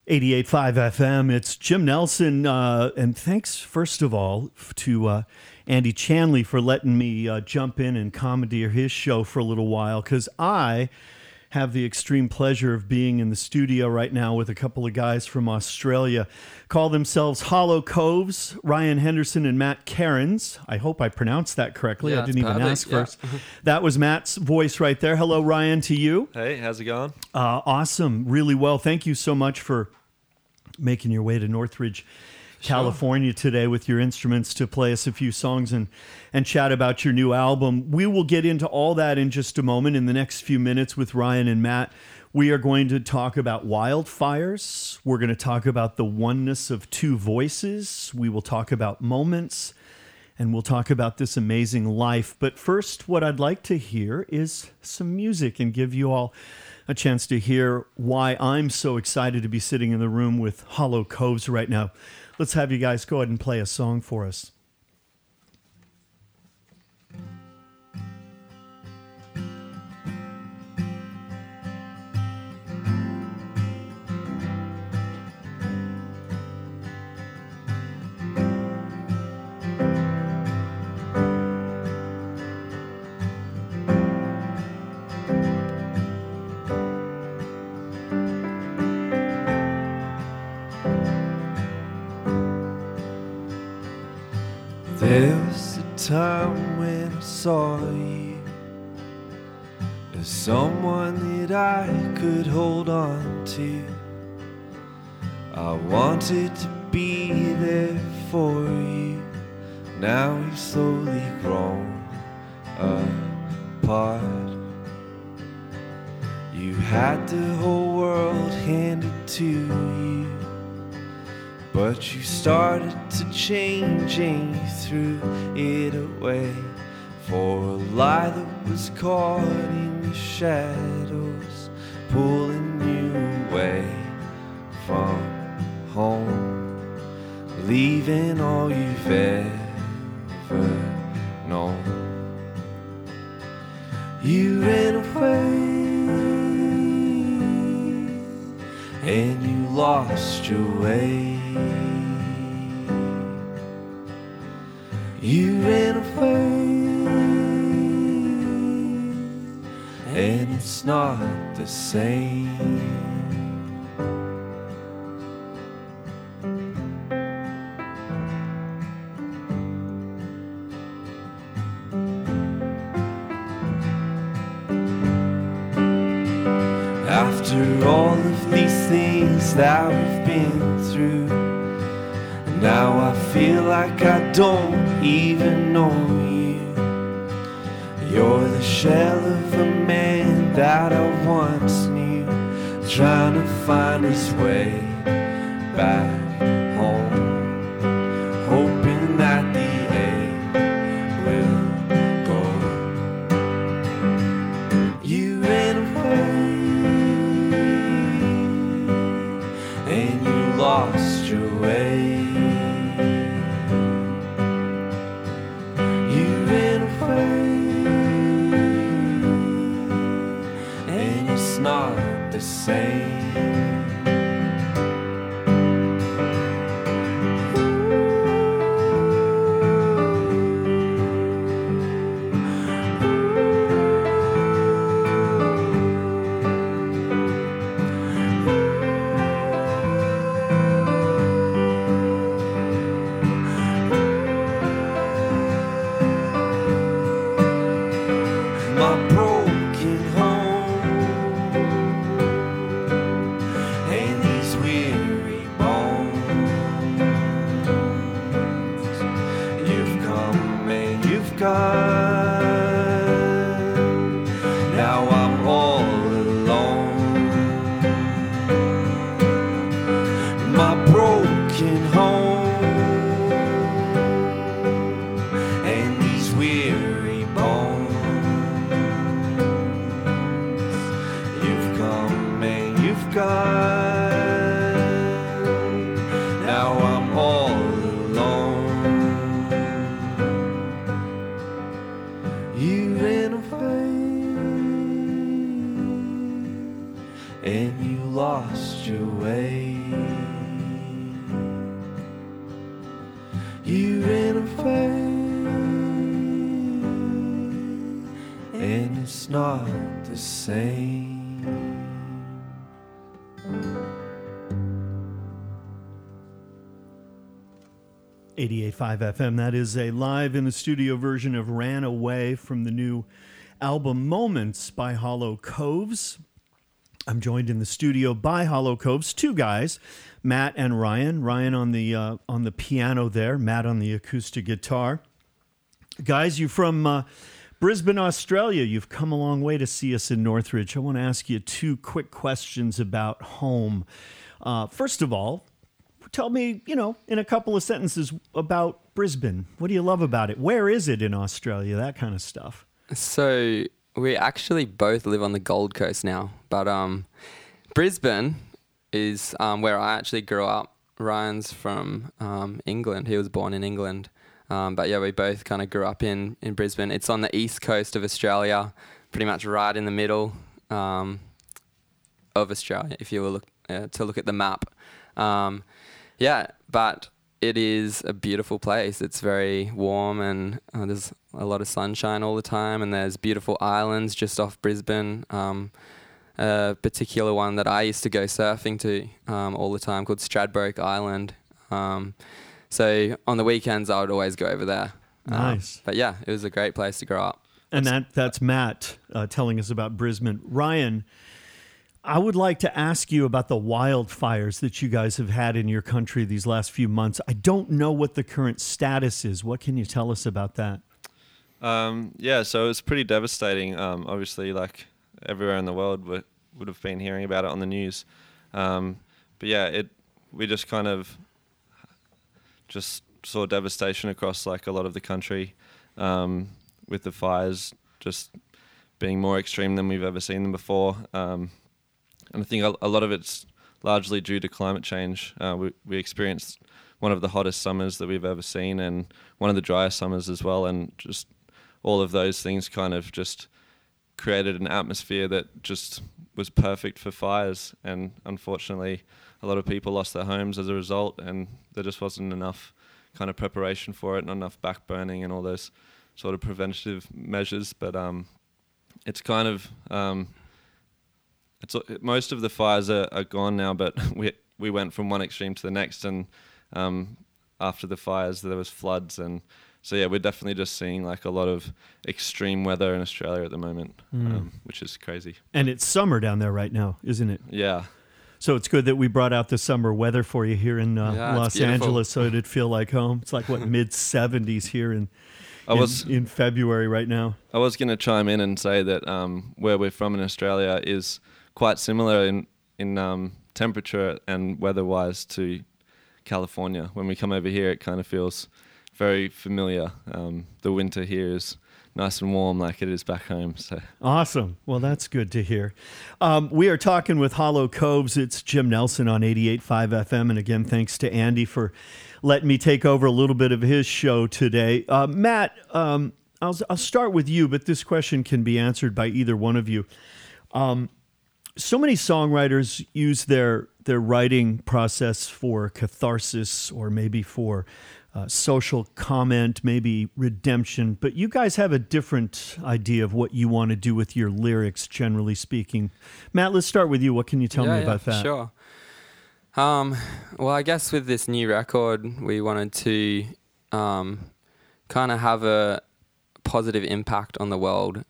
88.5 FM. It's Jim Nelson. And thanks, first of all, to Andy Chanley for letting me jump in and commandeer his show for a little while, because I have the extreme pleasure of being in the studio right now with a couple of guys from Australia. Call themselves Hollow Coves, Ryan Henderson and Matt Cairns. I hope I pronounced that correctly. Yeah, I didn't even ask first. Yeah. That was Matt's voice right there. Hello, Ryan, to you. Hey, how's it going? Awesome. Really well. Thank you so much for making your way to Northridge, California today with your instruments to play us a few songs and chat about your new album. We will get into all that in just a moment. In the next few minutes with Ryan and Matt, we are going to talk about wildfires. We're going to talk about the oneness of two voices. We will talk about moments, and we'll talk about this amazing life. But first, what I'd like to hear is some music and give you all a chance to hear why I'm so excited to be sitting in the room with Hollow Coves right now. Let's have you guys go ahead and play a song for us. There was a time when I saw you as someone that I could hold on to. I wanted to be there for you. Now we've slowly grown apart. You had the whole world handed to you, but you started to change and you threw it away for a lie that was caught in the shadows, pulling you away from home, leaving all you've ever known. You ran away and you lost your way. You ran away and it's not the same. After all of these things that we've been through, now I feel like I don't even know you. You're the shell of a man that I once knew, trying to find his way back home, hoping that the ache will go. You ran away and you lost your way. You ran away and it's not the same. You ran away and you lost your way. just not the same. 88.5 FM. That is a live in the studio version of Ran Away from the new album Moments by Hollow Coves. I'm joined in the studio by Hollow Coves, two guys, Matt and Ryan. Ryan on the piano there, Matt on the acoustic guitar. Guys, you're from Brisbane, Australia. You've come a long way to see us in Northridge. I want to ask you two quick questions about home. First of all, tell me, in a couple of sentences about Brisbane. What do you love about it? Where is it in Australia? That kind of stuff. So we actually both live on the Gold Coast now, but Brisbane is where I actually grew up. Ryan's from England. He was born in England. But yeah, we both kind of grew up in Brisbane. It's on the east coast of Australia, pretty much right in the middle of Australia, if you were to look at the map. Yeah, but it is a beautiful place. It's very warm and there's a lot of sunshine all the time, and there's beautiful islands just off Brisbane. A particular one that I used to go surfing to all the time called Stradbroke Island. So on the weekends, I would always go over there. Nice. But yeah, it was a great place to grow up. And that's Matt telling us about Brisbane. Ryan, I would like to ask you about the wildfires that you guys have had in your country these last few months. I don't know what the current status is. What can you tell us about that? Yeah, so it's pretty devastating. Obviously, like everywhere in the world would have been hearing about it on the news. But yeah, we just kind of just saw devastation across like a lot of the country, with the fires just being more extreme than we've ever seen them before. And I think a lot of it's largely due to climate change. We experienced one of the hottest summers that we've ever seen and one of the driest summers as well. And just all of those things kind of just created an atmosphere that just was perfect for fires. And unfortunately, a lot of people lost their homes as a result, and there just wasn't enough kind of preparation for it, not enough back burning and all those sort of preventative measures. But it's kind of... most of the fires are gone now, but we went from one extreme to the next, and after the fires there was floods, and so yeah, we're definitely just seeing like a lot of extreme weather in Australia at the moment, which is crazy. And it's summer down there right now, isn't it? Yeah. So it's good that we brought out the summer weather for you here in Los Angeles, so it'd feel like home. It's like mid 70s here in February right now. I was going to chime in and say that where we're from in Australia is quite similar in temperature and weather-wise to California. When we come over here, it kind of feels very familiar. The winter here is nice and warm like it is back home. So awesome. Well, that's good to hear. We are talking with Hollow Coves. It's Jim Nelson on 88.5 FM. And again, thanks to Andy for letting me take over a little bit of his show today. Matt, I'll start with you, but this question can be answered by either one of you. So many songwriters use their writing process for catharsis or maybe for social comment, maybe redemption, but you guys have a different idea of what you want to do with your lyrics, generally speaking. Matt, let's start with you. What can you tell me about that? Sure. Well, I guess with this new record, we wanted to kind of have a positive impact on the world.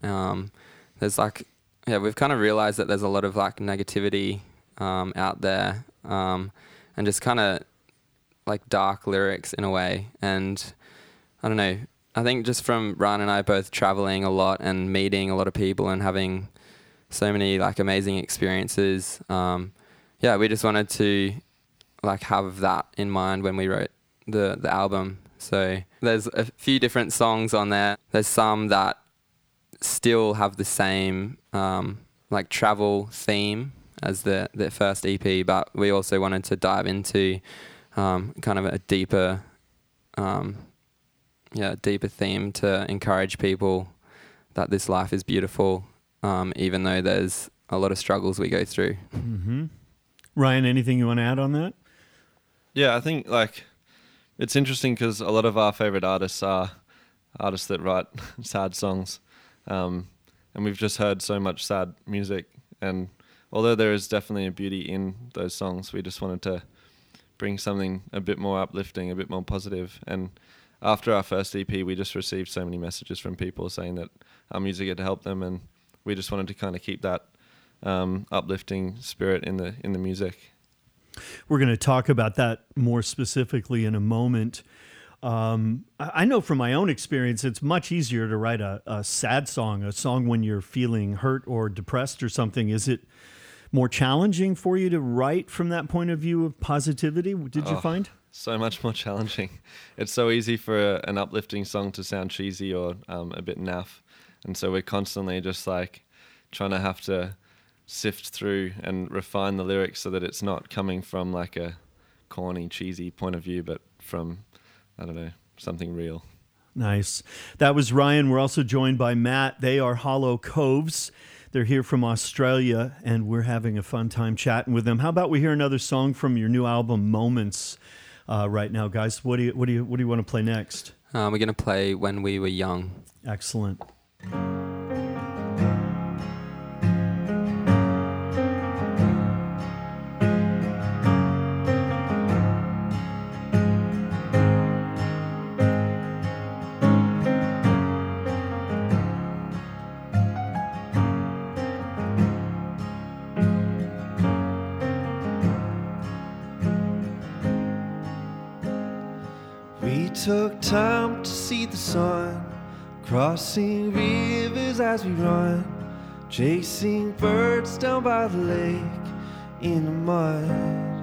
We've kind of realized that there's a lot of like negativity out there, and just kind of like dark lyrics in a way. And I don't know, I think just from Ryan and I both traveling a lot and meeting a lot of people and having so many like amazing experiences, we just wanted to like have that in mind when we wrote the album. So there's a few different songs on there. There's some that still have the same like travel theme as the first EP, but we also wanted to dive into kind of a deeper theme to encourage people that this life is beautiful, even though there's a lot of struggles we go through. Mm-hmm. Ryan, anything you want to add on that? Yeah, I think like it's interesting because a lot of our favorite artists are artists that write sad songs. and we've just heard so much sad music. And although there is definitely a beauty in those songs, we just wanted to bring something a bit more uplifting, a bit more positive. And after our first EP, we just received so many messages from people saying that our music had helped them, and we just wanted to kind of keep that uplifting spirit in the music. We're going to talk about that more specifically in a moment. I know from my own experience, it's much easier to write a sad song, a song when you're feeling hurt or depressed or something. Is it more challenging for you to write from that point of view of positivity? Did you find? So much more challenging. It's so easy for an uplifting song to sound cheesy or a bit naff. And so we're constantly just like trying to have to sift through and refine the lyrics so that it's not coming from like a corny, cheesy point of view, but from, I don't know, something real. Nice. That was Ryan. We're also joined by Matt. They are Hollow Coves. They're here from Australia, and we're having a fun time chatting with them. How about we hear another song from your new album, Moments, right now, guys? What do you want to play next? We're going to play When We Were Young. Excellent. We took time to see the sun, crossing rivers as we run, chasing birds down by the lake in the mud.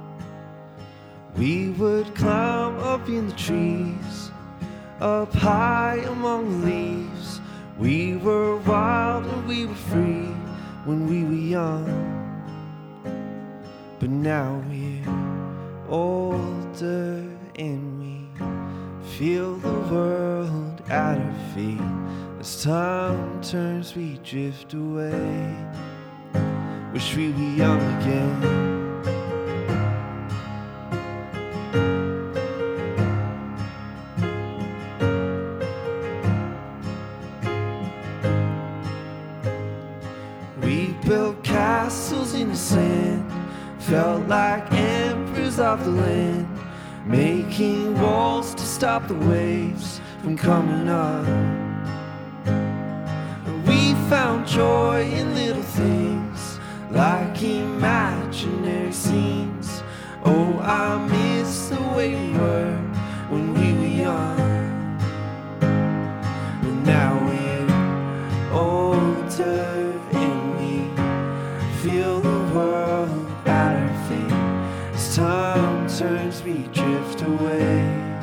We would climb up in the trees, up high among the leaves. We were wild and we were free when we were young. But now we're older and we feel the world at our feet. As time turns, we drift away. Wish we were young again. We built castles in the sand, felt like emperors of the land, making walls to stop the waves from coming up. And we found joy in little things, like imaginary scenes. Oh, I miss the way we were when we were young. But now we're older and we feel the world at our feet. As time turns, we drift away.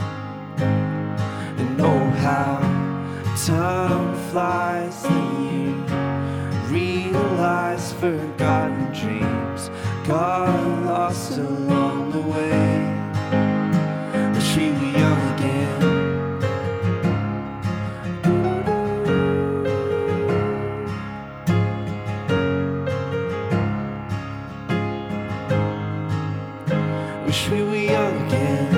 And oh, how time flies, then you realize forgotten dreams got lost along the way. Wish we were young again. Wish we were young again.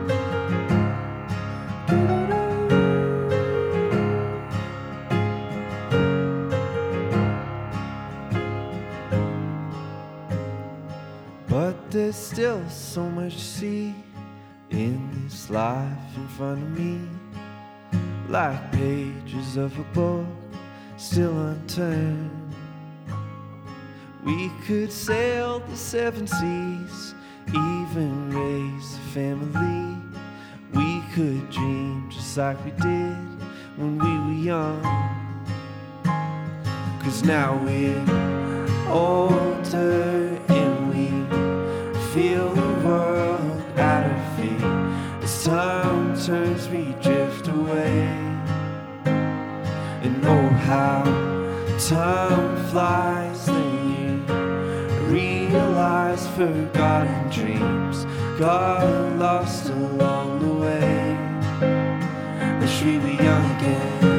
But there's still so much to see in this life in front of me, like pages of a book still unturned. We could sail the 7 seas, even raise a family. We could dream just like we did when we were young. 'Cause now we're older and we feel the world at our feet. As time turns, we drift away. And oh, how time flies, then you realize forgotten dreams got lost along the way. Wish we were young again.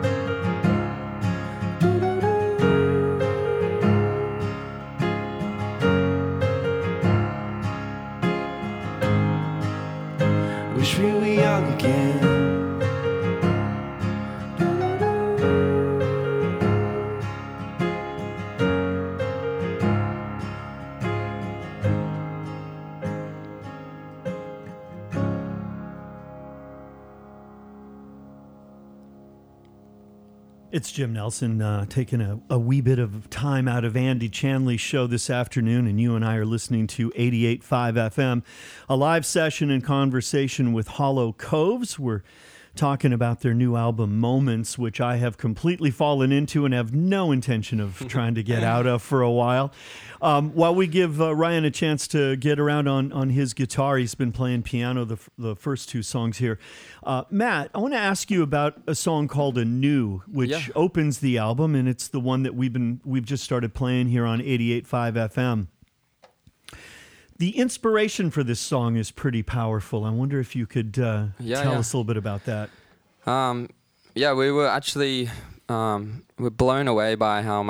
Wish we were young again. It's Jim Nelson taking a wee bit of time out of Andy Chanley's show this afternoon, and you and I are listening to 88.5 FM, a live session and conversation with Hollow Coves. We're talking about their new album, Moments, which I have completely fallen into and have no intention of trying to get out of for a while. While we give Ryan a chance to get around on his guitar, he's been playing piano the first two songs here. Matt, I want to ask you about a song called Anew, which opens the album, and it's the one that we've just started playing here on 88.5 FM. The inspiration for this song is pretty powerful. I wonder if you could tell us a little bit about that. We were actually we're blown away by how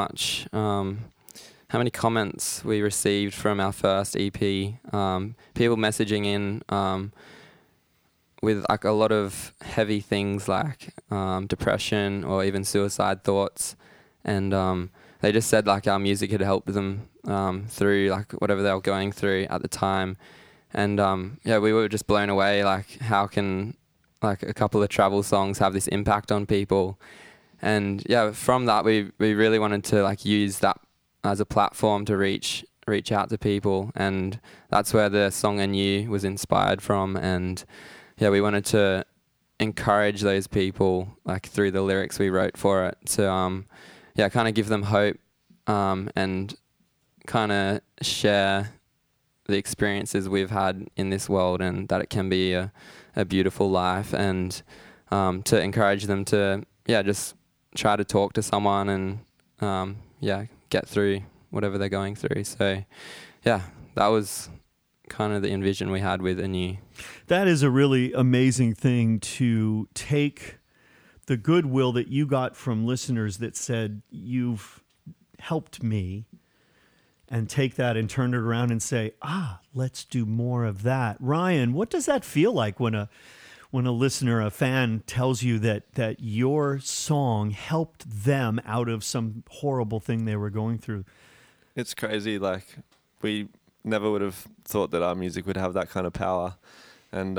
many comments we received from our first EP. People messaging in with like a lot of heavy things like depression or even suicide thoughts, and they just said like our music had helped them through like whatever they were going through at the time. And we were just blown away, like how can like a couple of travel songs have this impact on people. And from that we really wanted to like use that as a platform to reach out to people, and that's where the song Anew was inspired from. And we wanted to encourage those people like through the lyrics we wrote for it to kind of give them hope and kind of share the experiences we've had in this world, and that it can be a beautiful life, and to encourage them to just try to talk to someone and get through whatever they're going through. So that was kind of the envision we had with Anew. That is a really amazing thing, to take the goodwill that you got from listeners that said, you've helped me, and take that and turn it around and say, let's do more of that. Ryan, what does that feel like when a listener, a fan, tells you that your song helped them out of some horrible thing they were going through? It's crazy. Like, we never would have thought that our music would have that kind of power. And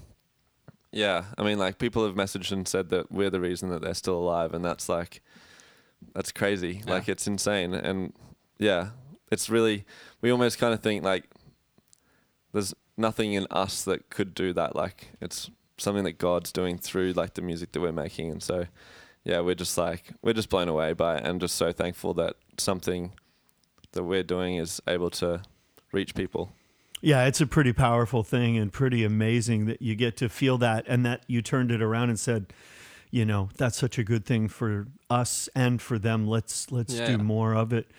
I mean, like, people have messaged and said that we're the reason that they're still alive, and that's crazy. Yeah. Like, it's insane. And it's really, we almost kind of think like there's nothing in us that could do that. Like, it's something that God's doing through like the music that we're making. And so we're just blown away by it, and just so thankful that something that we're doing is able to reach people. Yeah, it's a pretty powerful thing, and pretty amazing that you get to feel that, and that you turned it around and said, that's such a good thing for us and for them. Let's do more of it.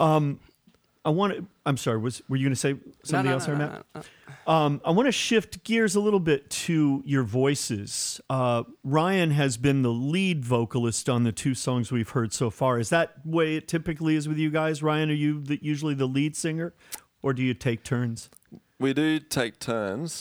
I'm sorry, were you going to say something else, Matt? No. I want to shift gears a little bit to your voices. Ryan has been the lead vocalist on the two songs we've heard so far. Is that the way it typically is with you guys? Ryan, are you usually the lead singer, or do you take turns? We do take turns.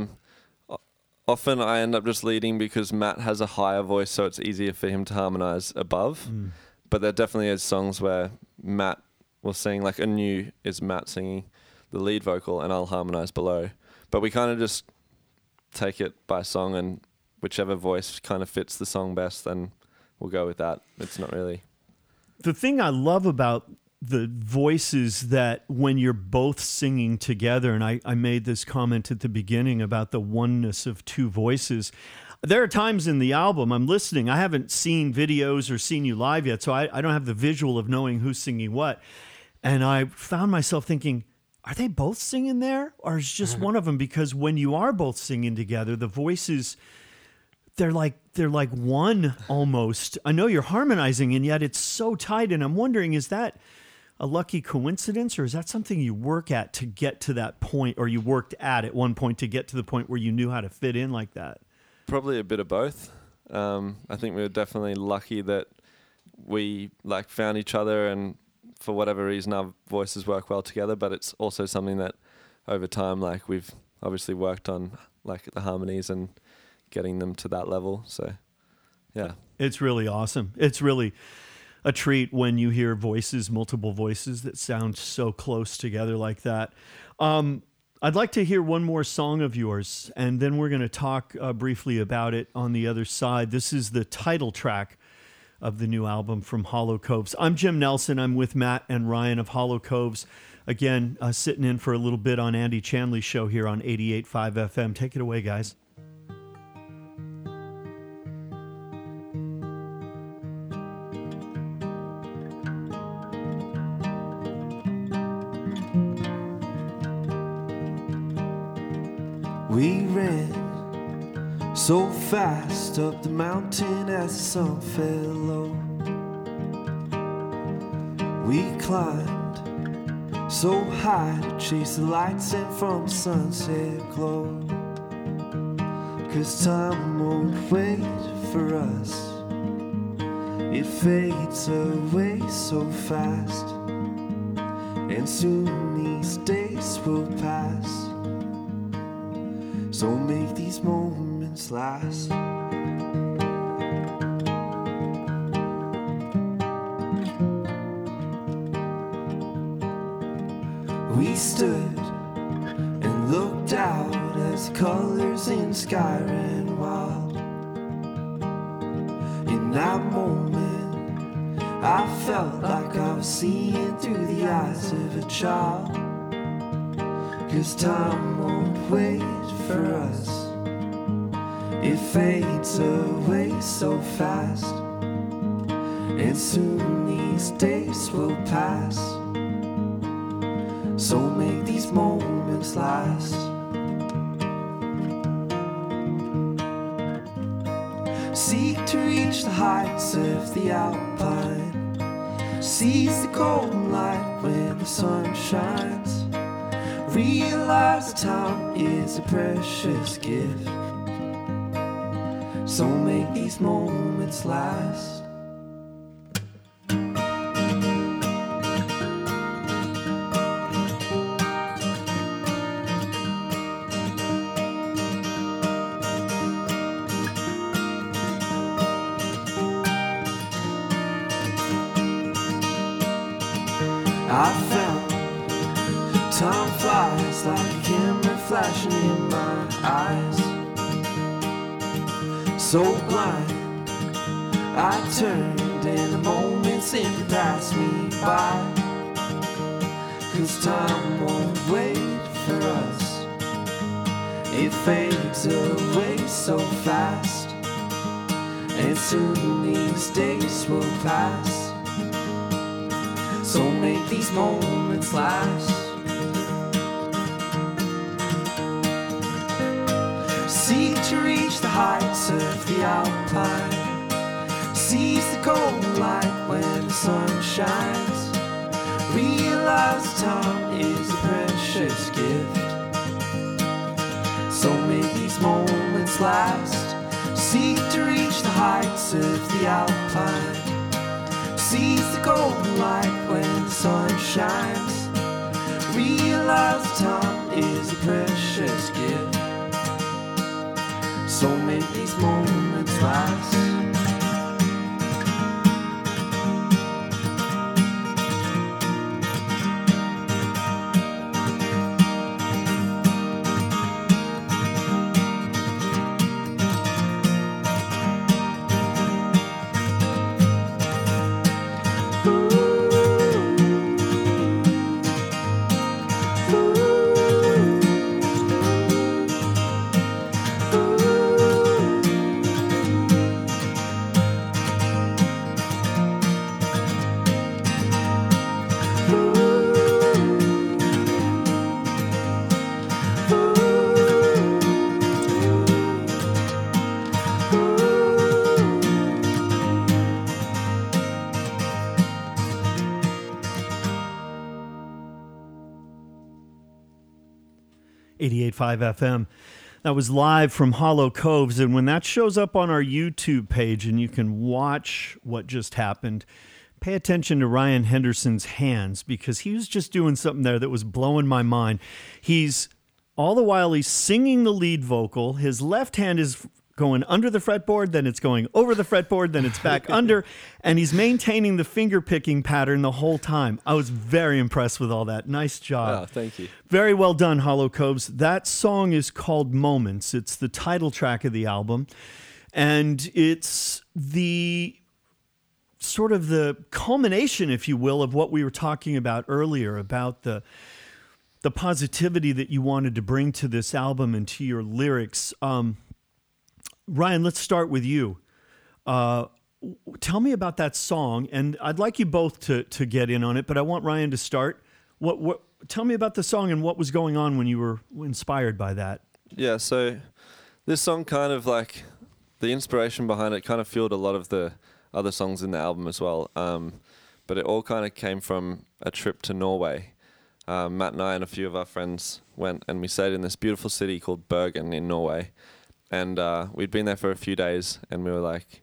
Often I end up just leading because Matt has a higher voice, so it's easier for him to harmonize above. But there definitely is songs where Matt will sing, like Anew is Matt singing the lead vocal, and I'll harmonize below. But we kind of just take it by song, and whichever voice kind of fits the song best, then we'll go with that. It's not really... The thing I love about the voices that when you're both singing together, and I made this comment at the beginning about the oneness of two voices. There are times in the album I'm listening, I haven't seen videos or seen you live yet, so I don't have the visual of knowing who's singing what. And I found myself thinking, are they both singing there? Or is just one of them? Because when you are both singing together, the voices, they're like one almost. I know you're harmonizing, and yet it's so tight. And I'm wondering, is that a lucky coincidence, or is that something you work at to get to that point, or you worked at one point to get to the point where you knew how to fit in like that? Probably a bit of both. I think we were definitely lucky that we like found each other, and for whatever reason our voices work well together, but it's also something that over time, like, we've obviously worked on, like, the harmonies and getting them to that level. So it's really awesome. It's really a treat when you hear multiple voices that sound so close together like that. I'd like to hear one more song of yours, and then we're going to talk briefly about it on the other side. This is the title track of the new album from Hollow Coves. I'm Jim Nelson. I'm with Matt and Ryan of Hollow Coves. Again, sitting in for a little bit on Andy Chanley's show here on 88.5 FM. Take it away, guys. We ran so fast up the mountain as the sun fell low. We climbed so high to chase the lights in from the sunset glow. 'Cause time won't wait for us, it fades away so fast, and soon these days will pass. So make these moments last. We stood and looked out as the colors in the sky ran wild. In that moment, I felt like I was seeing through the eyes of a child. 'Cause time won't wait for us, it fades away so fast, and soon these days will pass. So make these moments last. Seek to reach the heights of the Alpine, seize the golden light when the sun shines. Realize time is a precious gift, so make these moments last. I found time flies like a camera flashing in my eyes. So blind, I turned and the moment simply passed me by. 'Cause time won't wait for us, it fades away so fast, and soon these days will pass. So make these moments last. Seek to reach the heights of the Alpine, seize the golden light when the sun shines. Realize time is a precious gift, so make these moments last. Seek to reach the heights of the Alpine, seize the golden light when the sun shines. Realize time is a precious gift, so make these moments last. .5 FM. That was live from Hollow Coves, and when that shows up on our YouTube page and you can watch what just happened, pay attention to Ryan Henderson's hands, because he was just doing something there that was blowing my mind. All the while he's singing the lead vocal, his left hand is going under the fretboard, then it's going over the fretboard, then it's back under, and he's maintaining the finger picking pattern the whole time. I was very impressed with all that. Nice job. Oh, thank you. Very well done, Hollow Coves. That song is called Moments. It's the title track of the album, and it's the sort of the culmination, if you will, of what we were talking about earlier about the positivity that you wanted to bring to this album and to your lyrics. Ryan, let's start with you. Tell me about that song, and I'd like you both to get in on it, but I want Ryan to start. Tell me about the song and what was going on when you were inspired by that. Yeah, so this song kind of like, the inspiration behind it kind of fueled a lot of the other songs in the album as well. But it all kind of came from a trip to Norway. Matt and I and a few of our friends went, and we stayed in this beautiful city called Bergen in Norway. And we'd been there for a few days, and we were like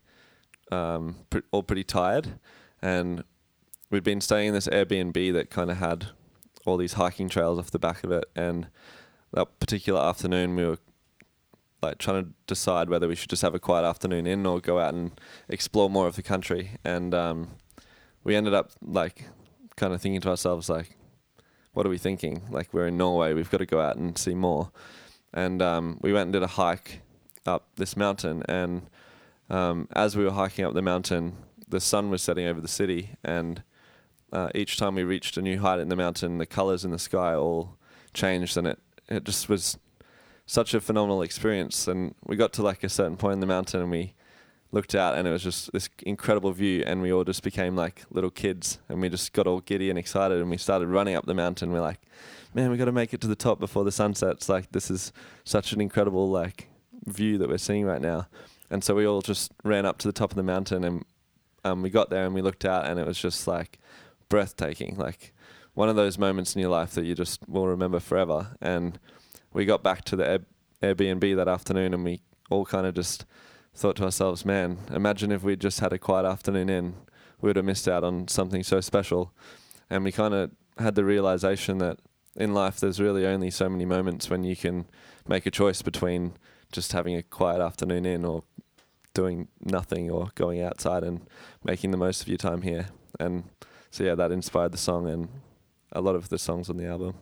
all pretty tired. And we'd been staying in this Airbnb that kind of had all these hiking trails off the back of it. And that particular afternoon, we were like trying to decide whether we should just have a quiet afternoon in or go out and explore more of the country. And we ended up like kind of thinking to ourselves, like, what are we thinking? Like, we're in Norway, we've got to go out and see more. And we went and did a hike up this mountain. And as we were hiking up the mountain, the sun was setting over the city. And each time we reached a new height in the mountain, the colors in the sky all changed. And it just was such a phenomenal experience. And we got to like a certain point in the mountain, and we looked out, and it was just this incredible view, and we all just became like little kids, and we just got all giddy and excited, and we started running up the mountain. We're like, man, we got to make it to the top before the sun sets. Like, this is such an incredible like view that we're seeing right now. And so we all just ran up to the top of the mountain, and we got there and we looked out, and it was just like breathtaking, like one of those moments in your life that you just will remember forever. And we got back to the Airbnb that afternoon, and we all kind of just thought to ourselves, man, imagine if we'd just had a quiet afternoon in, we would have missed out on something so special. And we kind of had the realization that in life there's really only so many moments when you can make a choice between just having a quiet afternoon in or doing nothing or going outside and making the most of your time here. And so yeah, that inspired the song and a lot of the songs on the album.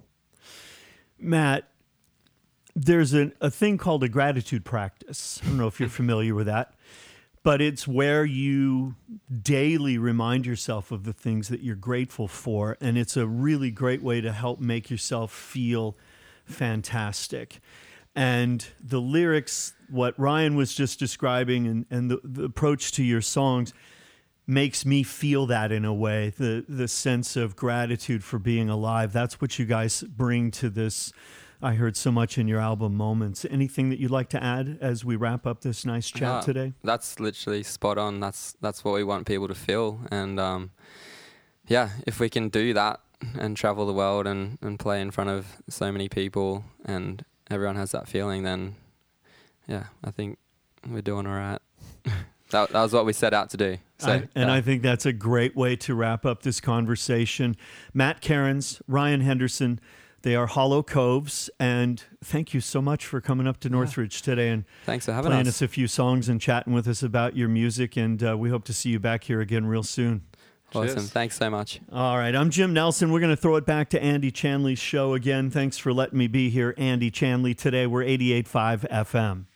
Matt, there's a thing called a gratitude practice. I don't know if you're familiar with that, but it's where you daily remind yourself of the things that you're grateful for, and it's a really great way to help make yourself feel fantastic. And the lyrics, what Ryan was just describing, and the approach to your songs makes me feel that in a way, the sense of gratitude for being alive. That's what you guys bring to this. I heard so much in your album, Moments. Anything that you'd like to add as we wrap up this nice chat today? That's literally spot on. That's what we want people to feel. And yeah, if we can do that and travel the world and play in front of so many people and everyone has that feeling, then yeah, I think we're doing all right. That was what we set out to do. So, I think that's a great way to wrap up this conversation. Matt Cairns, Ryan Henderson, they are Hollow Coves, and thank you so much for coming up to Northridge today and thanks for having playing us a few songs and chatting with us about your music, and we hope to see you back here again real soon. Awesome. Cheers. Thanks so much. All right, I'm Jim Nelson. We're going to throw it back to Andy Chanley's show again. Thanks for letting me be here, Andy Chanley. Today we're 88.5 FM.